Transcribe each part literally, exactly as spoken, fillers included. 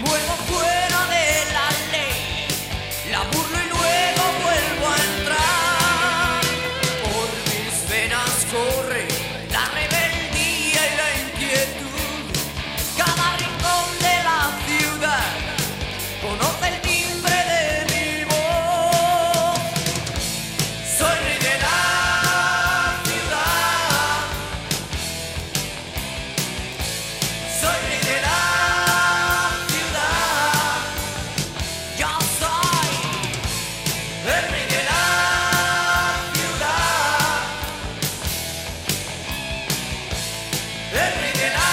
Vuelvo fuera de la ley, la burlo y luego vuelvo a entrar. Por mis venas corre la rebeldía y la inquietud. Cada rincón de la ciudad conoce el timbre de mi voz. Soy rey de la ciudad. Soy rey de la ciudad. Yo soy el rey de la ciudad. El rey de la ciudad.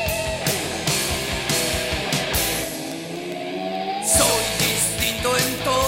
Soy distinto en todo.